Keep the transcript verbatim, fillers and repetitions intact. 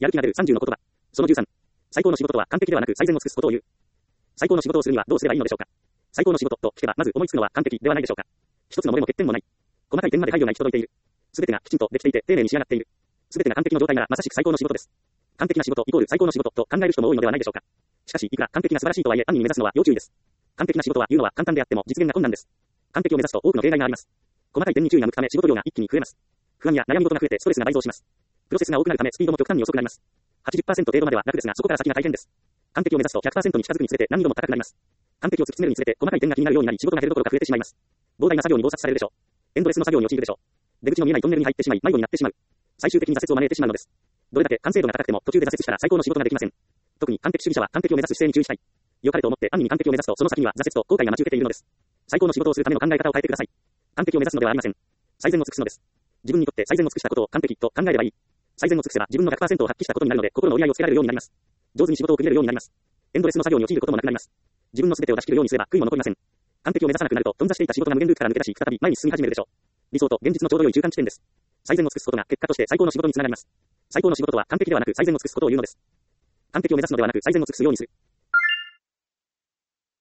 やる気が出るさんじゅうの言葉。そのじゅうさん。最高の仕事とは完璧ではなく最善を尽くすことを言う。最高の仕事をするにはどうすればいいのでしょうか。最高の仕事と聞けばまず思いつくのは完璧ではないでしょうか。一つの漏れも欠点もない。細かい点まで配慮が行き届いている。すべてがきちんとできていて丁寧に仕上がっている。すべてが完璧の状態ならまさしく最高の仕事です。完璧な仕事イコール最高の仕事と考える人も多いのではないでしょうか。しかしいくら完璧が素晴らしいとはいえ安易に目指すのは要注意です。完璧な仕事は言うのは簡単であっても実現が困難です。完璧を目指すと多くの弊害があります。細かい点に注意が向くため仕事量が一気に増えます。不安や悩み事が増えてストレスが倍増します。プロセスが多くなるためスピードも極端に遅くなります。はちじゅっパーセント 程度までは楽ですがそこから先が大変です。完璧を目指すと ひゃくパーセント に近づくにつれて難易度も高くなります。完璧を突き詰めるにつれて細かい点が気になるようになり仕事が減るどころか増えてしまいます。膨大な作業に忙殺されるでしょう。エンドレスの作業に陥るでしょう。出口の見えないトンネルに入ってしまい迷子になってしまう。最終的に挫折を招いてしまうのです。どれだけ完成度が高くても途中で挫折したら最高の仕事ができません。特に完璧主義者は完璧を目指す姿勢に注意したい。良かれと思って安易に完璧を目指すとその先には挫折と後悔が待ち受けているのです。最高の仕事をするための考え方を変えてください。完璧を目指すのではありません。最善を尽くすのです。自分にとって最善を尽くしたことを完璧と考えればいい。最善を尽くせば自分の ひゃくパーセント を発揮したことになるので心の折り合いをつけられるようになります。上手に仕事を区切れるようになります。エンドレスの作業に陥ることもなくなります。自分の全てを出し切るようにすれば悔いも残りません。完璧を目指さなくなると頓挫していた仕事が無限ループから抜け出し再び前に進み始めるでしょう。理想と現実のちょうど良い中間地点です。最善を尽くすことが結果として最高の仕事につながります。最高の仕事は完璧ではなく最善を尽くすことを言うのです。完璧を目指すのではなく最善を尽くすようにする。